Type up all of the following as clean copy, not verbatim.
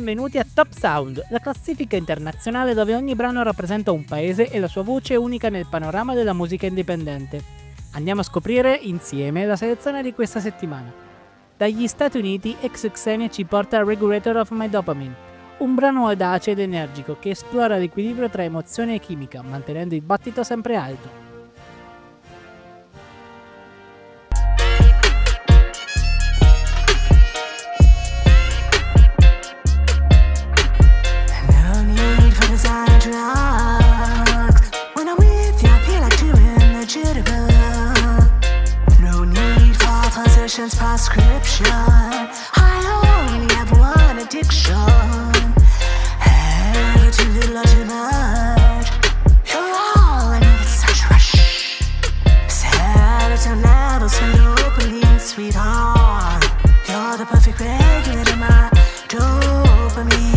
benvenuti a Top Sound, la classifica internazionale dove ogni brano rappresenta un paese e la sua voce è unica nel panorama della musica indipendente. Andiamo a scoprire insieme la selezione di questa settimana. Dagli Stati Uniti, XXXTentacion ci porta Regulator of My Dopamine, un brano audace ed energico che esplora l'equilibrio tra emozione e chimica, mantenendo il battito sempre alto. Prescription. I only have one addiction. Ever too little or too much. You're all I need, it's such a rush. Serotonin levels from dopamine, sweetheart. You're the perfect regulator, my dopamine.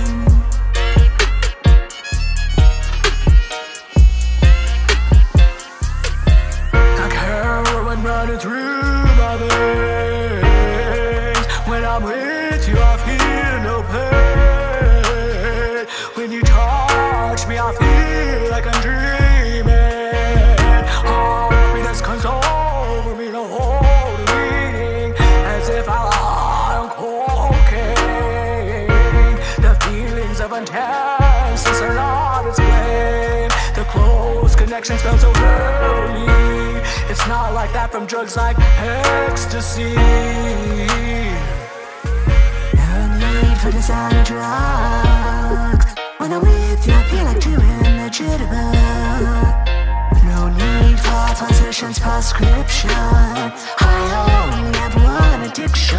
Like heroin running through. When I'm with you, I feel no pain. When you touch me, I feel like I'm dreaming. Happiness comes over me, the whole meaning, as if I'm cocaine. The feelings of intensity are not explained. The close connection smells so heavily. It's not like that from drugs like ecstasy. No need for designer drugs. When I'm with you, I feel like doing the jitterbug. No need for physician's prescription. I only have one addiction.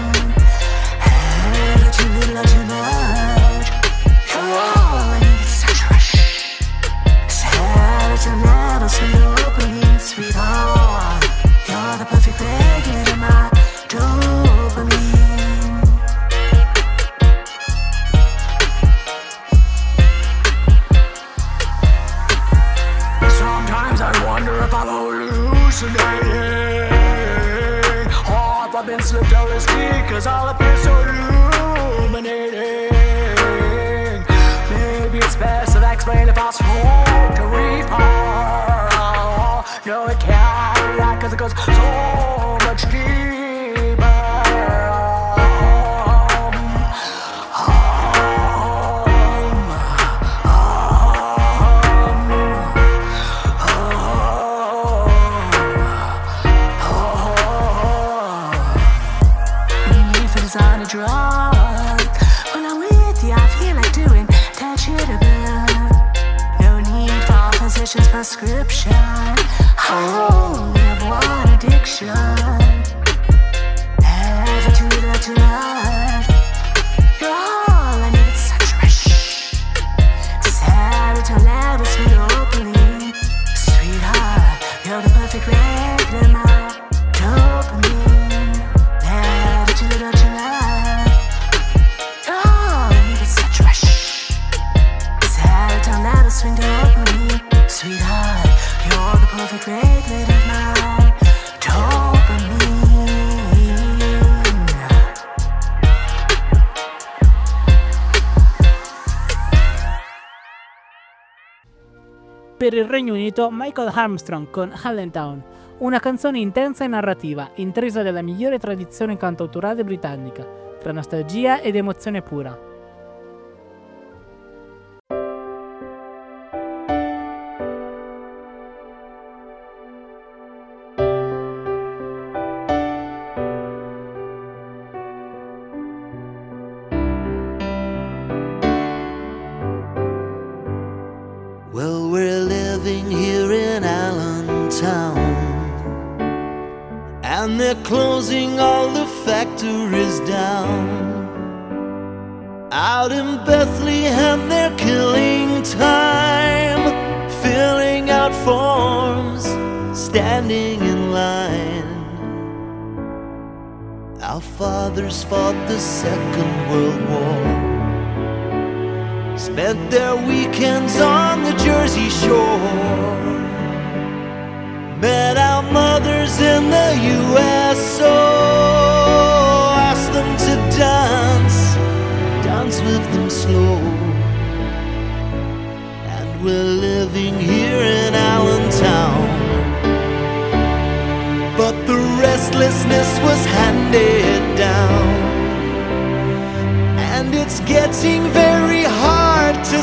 Ever too little or too much. You're all I need, it's such a rush. Serotonin levels from dopamine, sweetheart. You're the perfect regulator, my dopamine. Sometimes I wonder if I'm hallucinating, or if I've been slipped LSD, cause all appears so illuminating. Maybe it's best if I explain if I smoke a reefer. No, it can't be that, cause it goes so much deeper. Need for designer drugs. When I'm with you, I feel like doing that jitterbug. No need for physician's prescription. I only have one addiction. Ever too little or too much. You're all I need, it's such a rush. Serotonin levels from dopamine. Sweetheart, you're the perfect regulator, my dopamine. Ever too little or too much. You're all I need, it's such a rush. Serotonin levels from dopamine. Sweetheart, you're the perfect regulator of my dopamine. Per il Regno Unito, Michael Armstrong con Allentown, una canzone intensa e narrativa, intrisa dalla migliore tradizione cantautorale britannica, tra nostalgia ed emozione pura. Well, we're living here in Allentown, and they're closing all the factories down. Out in Bethlehem they're killing time, filling out forms, standing in line. Our fathers fought the Second World War, spent their weekends on the Jersey Shore, met our mothers in the USO, asked them to dance business was handed down, and it's getting very hard to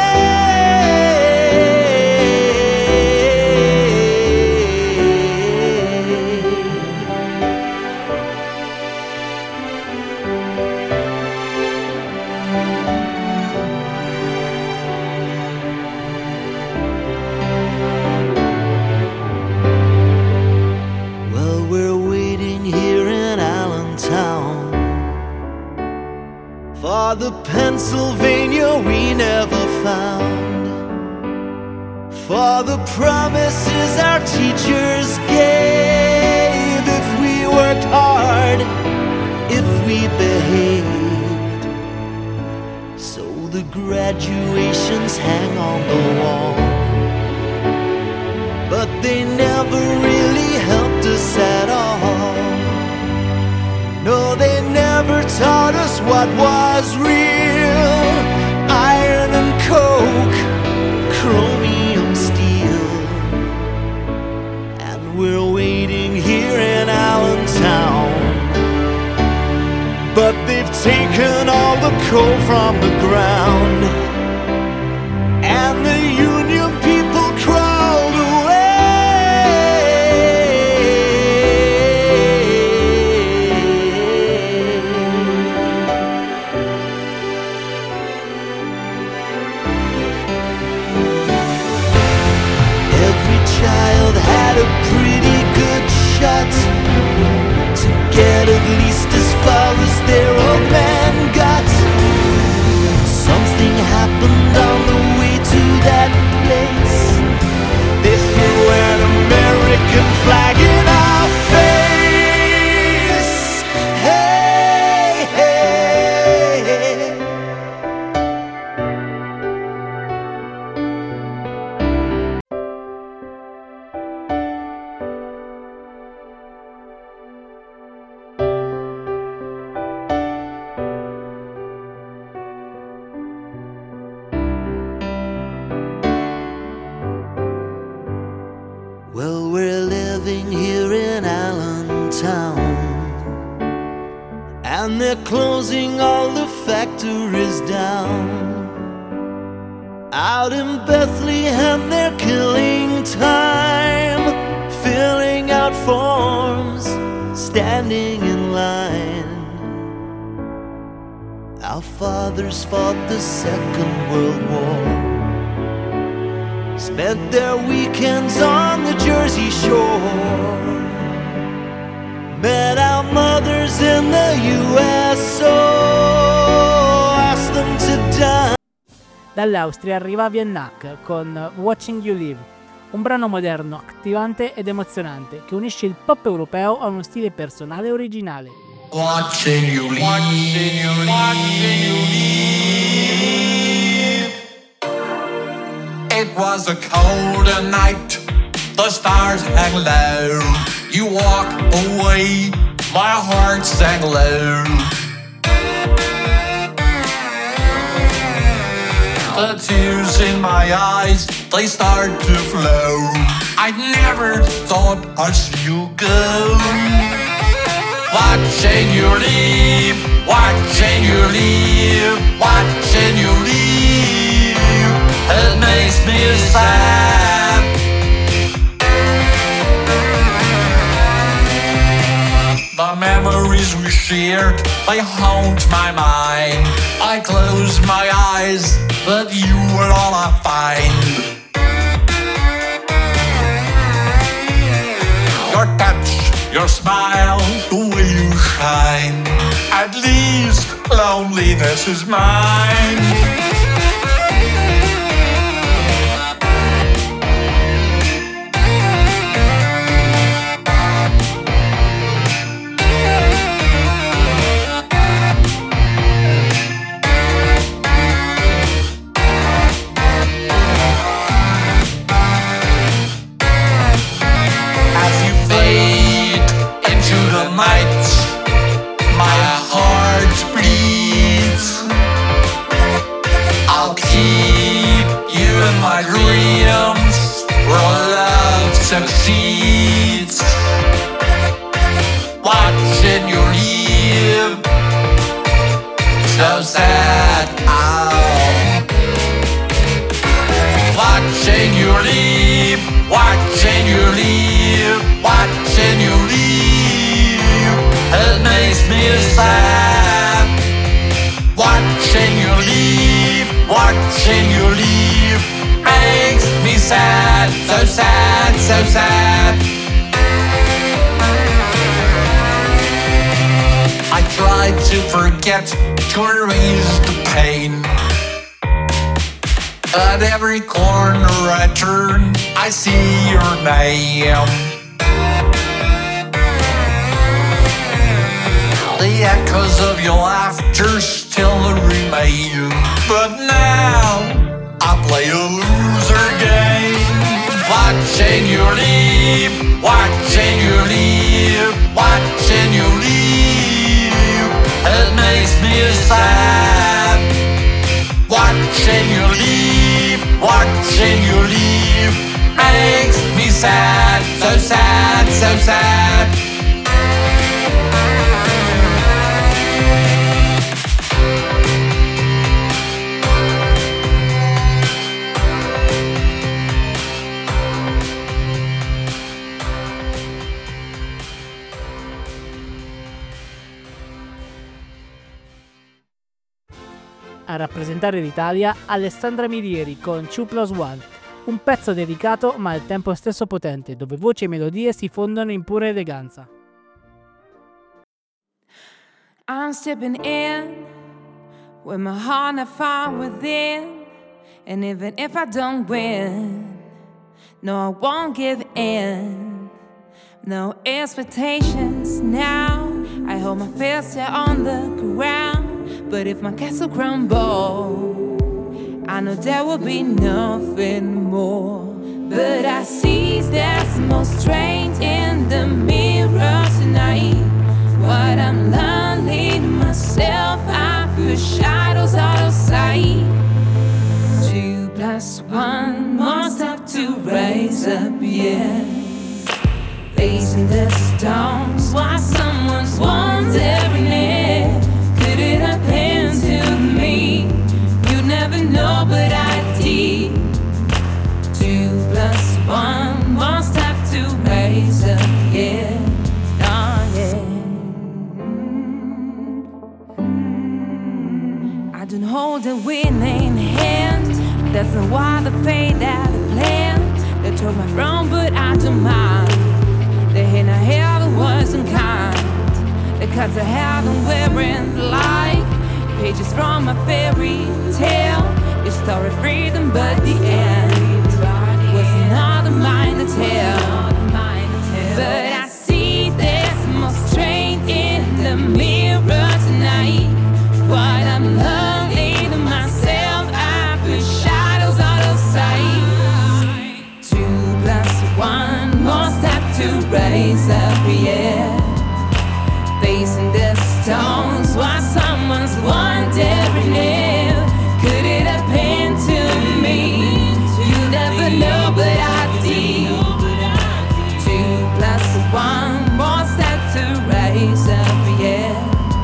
for the Pennsylvania we never found, for the promises our teachers gave. If we worked hard, if we behaved. So the graduations hang on the wall, but they never really helped us at all. No, they never taught us what was real. Iron and coke, chromium steel. And we're waiting here in Allentown, but they've taken all the coal from the ground, and the union people crawled away. Child had a pretty good shot to get at least as far as their old man got. Something happened on the way to that place. They threw an American flag in our face. Hey, hey, hey. Well, we're living here in Allentown, and they're closing all the factories down. Out in Bethlehem they're killing time, filling out forms, standing in line. Our fathers fought the Second World War, spent their weekends on the Jersey Shore, met our mothers in the USO, asked them to die. Dall'Austria arriva Viennac con Watching You Live, un brano moderno, accattivante ed emozionante che unisce il pop europeo a uno stile personale e originale. Watching you leave, watching you leave, watching you leave. It was a cold night, the stars hang low. You walk away, my heart sang low. The tears in my eyes, they start to flow. I never thought I'd see you go. Watching you leave, watching you leave, watching you leave. It makes me sad. The memories we shared, they haunt my mind. I close my eyes, but you were all I find. Your touch, your smile, the way you shine. At least loneliness is mine. sad, so sad, so sad. I tried to forget to erase the pain. At every corner I turn, I see your name. The echoes of your laughter still remain. But now I play a loser game. Watching you leave, watching you leave, watching you leave. It makes me sad. Watching you leave, watching you leave, makes me sad, so sad, so sad. A rappresentare l'Italia, Alessandra Milieri con 2+1, un pezzo delicato ma al tempo stesso potente, dove voci e melodie si fondono in pura eleganza. I'm stepping in with my heart not far within, and even if I don't win, no, I won't give in. No expectations now, I hold my fist here on the ground. But if my castle crumbles, I know there will be nothing more. But I see there's more strength in the mirror tonight. What I'm learning myself, I push shadows out of sight. 2+1, more step to raise up, yeah. Facing the storms while someone's wondering it. Could it happen to me? You never know, but I did. 2+1, one step to raise up, yeah. Oh, yeah. I don't hold a winning hand. That's not what the fate that I planned. They took my throne, but I don't mind. They hit I hear wasn't kind. Because I haven't wearing like pages from a fairy tale. It started freedom, but the end was another mine to tell. But I see there's more strength in the mirror tonight. What I'm learning to myself, I put shadows out of sight. 2+1, more step to raise up, yeah. Facing the stones while someone's wondering if could it happen to me? You never know, but I did. 2+1, more step to raise up, yeah.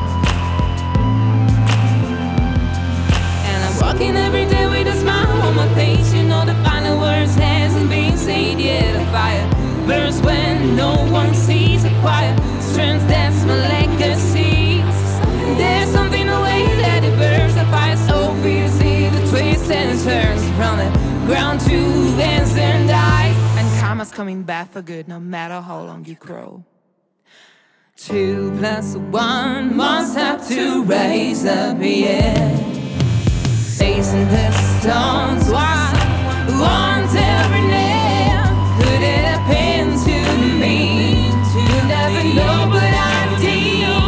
And I'm walking every day with a smile on my face. You know the final words hasn't been said yet. A fire burns when no one sees a quiet strength, that's my legacy. There's something away that it burns. The fire so fiercely, the twists and turns from the ground to ends and dies. And karma's coming back for good, no matter how long you grow. 2+1, must have to raise up, yeah. Facing the stones, why wondering if could it happen to me? You never know, but I did.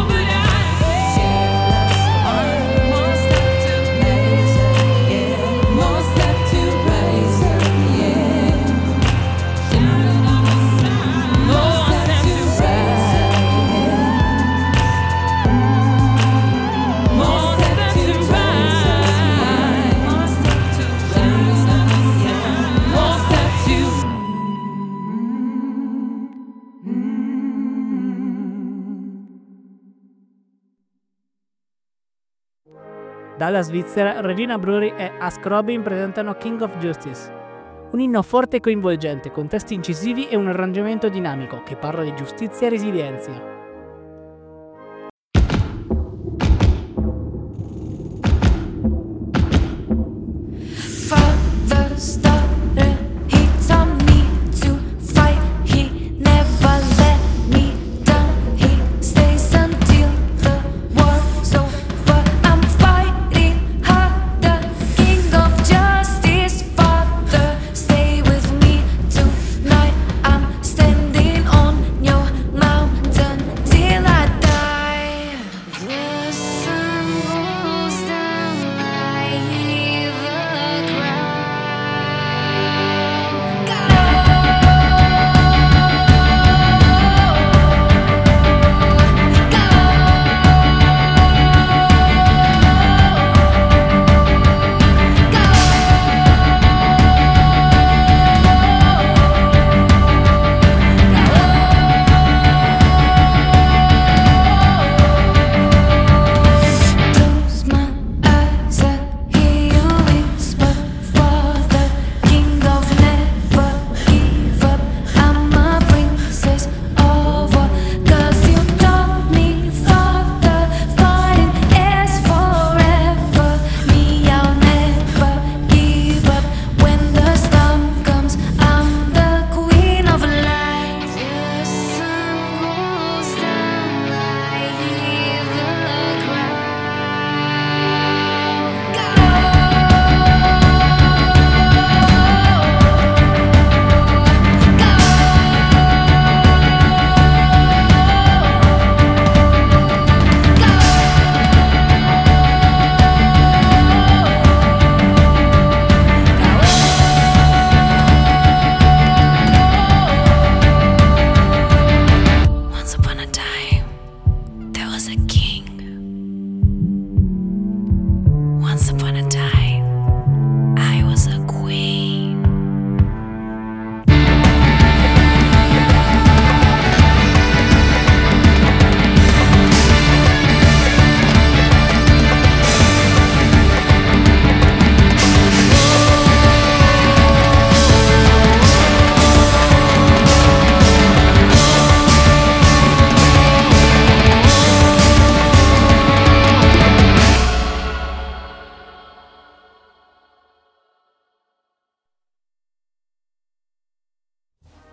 More step to raise up, yeah. More step to raise up, yeah. More step to raise up, yeah. More step to raise up, more step to raise up, yeah. More step to. Dalla Svizzera, Regina Brewery e Ask Robin presentano King of Justice. Un inno forte e coinvolgente, con testi incisivi e un arrangiamento dinamico, che parla di giustizia e resilienza. Father started, he taught me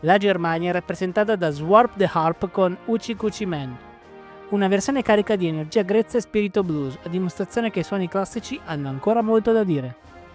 La Germania è rappresentata da Swarp the Harp con Uchi Kuchi Man, una versione carica di energia grezza e spirito blues, a dimostrazione che i suoni classici hanno ancora molto da dire.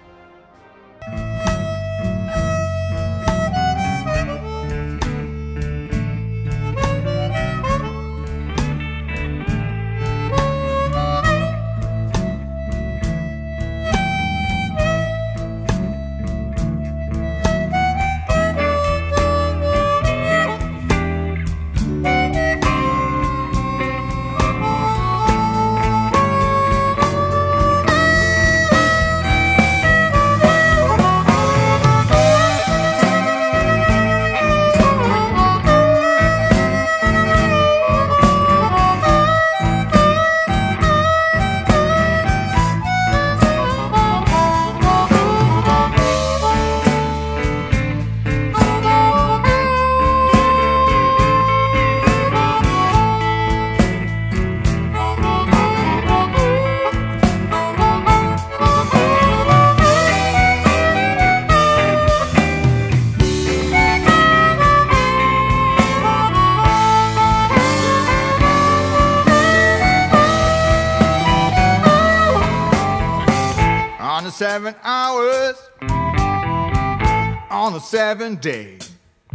On the 7 hours, on the 7 days,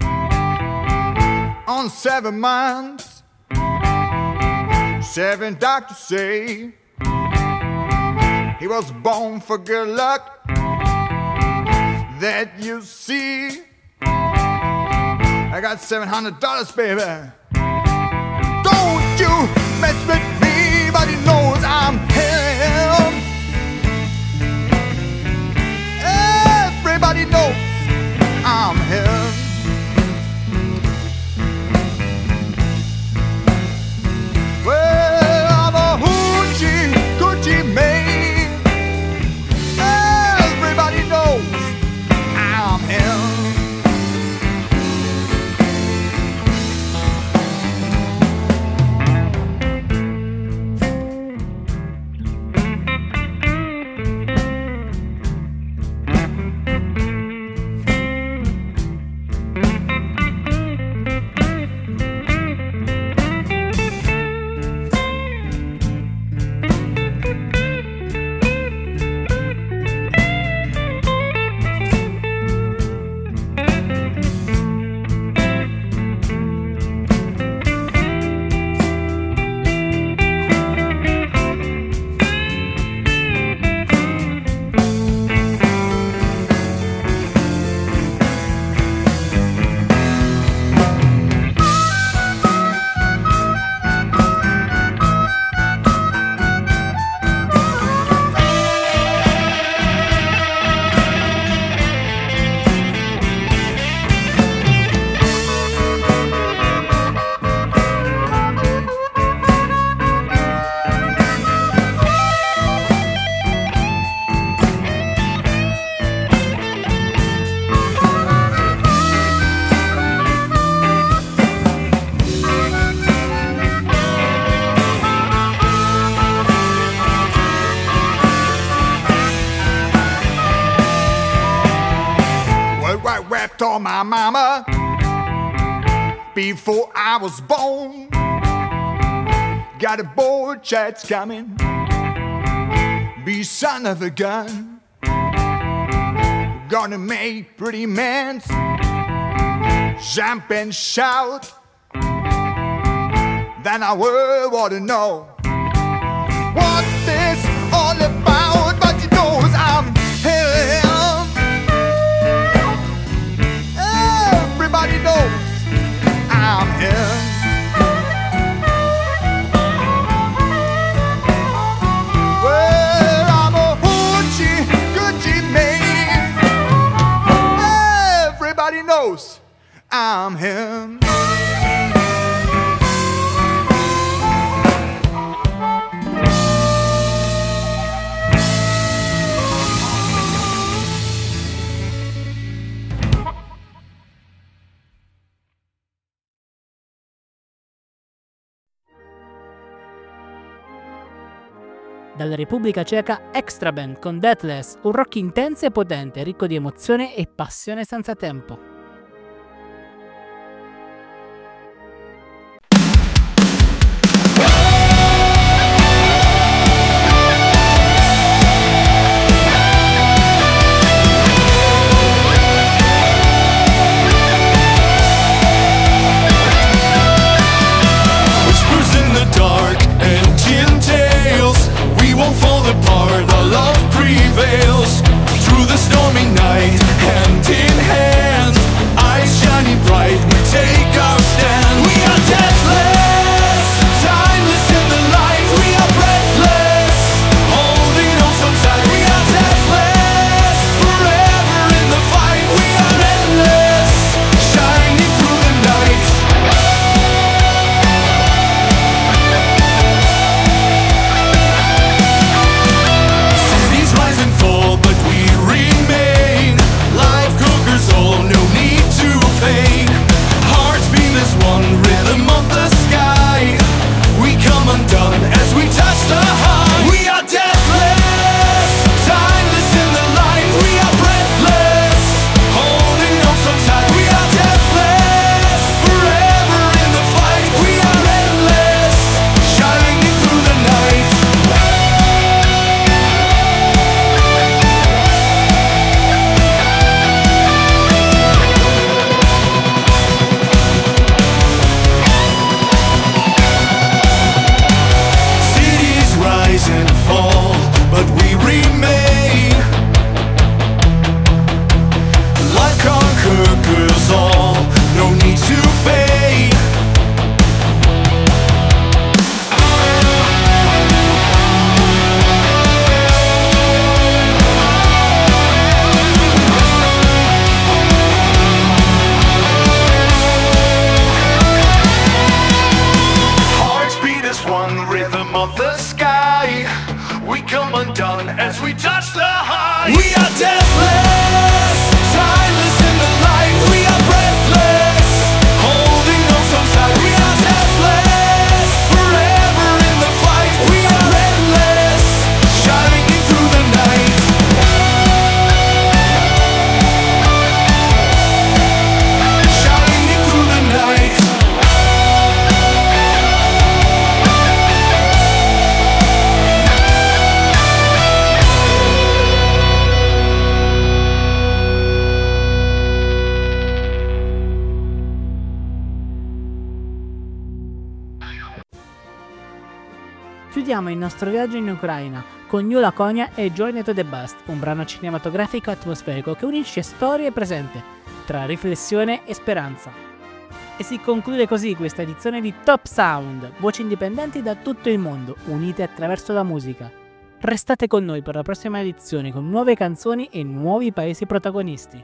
on 7 months, 7 doctors say he was born for good luck. That you see, I got $700, baby. Don't you mess with me, but he knows I'm him. Everybody knows I'm him. Well, I'm a hoochie coochie man. Everybody knows I'm him. On my mama before I was born. Got a boy chats coming, be son of a gun. Gonna make pretty men jump and shout. Then I will want to know what this all about. But he knows I'm him. Everybody knows I'm him. Well, I'm a hoochie coochie man. Everybody knows I'm him. Dalla Repubblica Ceca, Extra Band con Deathless, un rock intenso e potente, ricco di emozione e passione senza tempo. Chiudiamo il nostro viaggio in Ucraina con New Laconia e Journey to the Bust, un brano cinematografico atmosferico che unisce storia e presente, tra riflessione e speranza. E si conclude così questa edizione di Top Sound, voci indipendenti da tutto il mondo, unite attraverso la musica. Restate con noi per la prossima edizione con nuove canzoni e nuovi paesi protagonisti.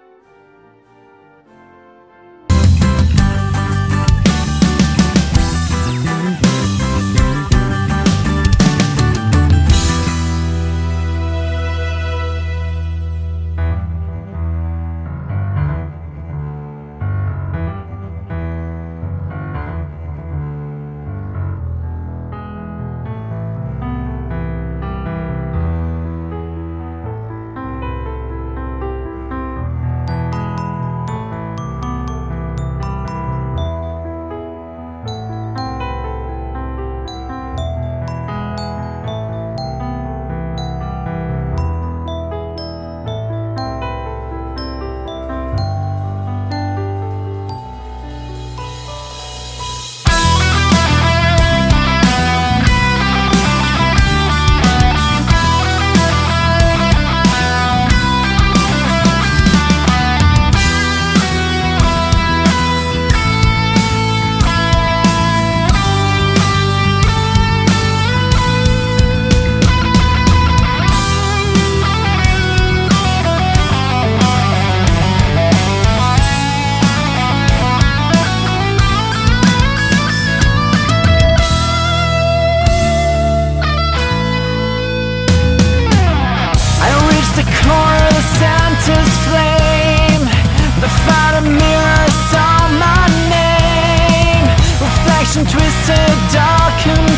Twisted, dark and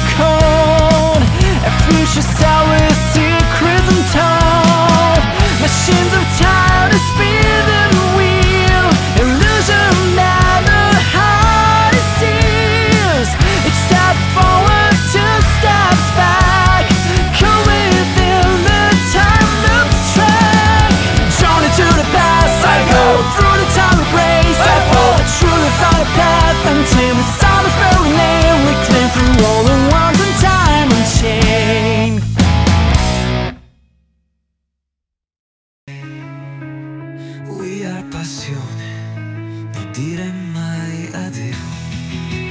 cold, a future set with secrets untold. Machines of time to spin and wheel, illusion never hard it sees. Each step forward, two steps back, come within the time loop's track. Drawn into the past, I go through the time race. I follow the truth without a path until the stars barely name. We climb through all the worlds in time and chain. We are passione, non dire mai addio.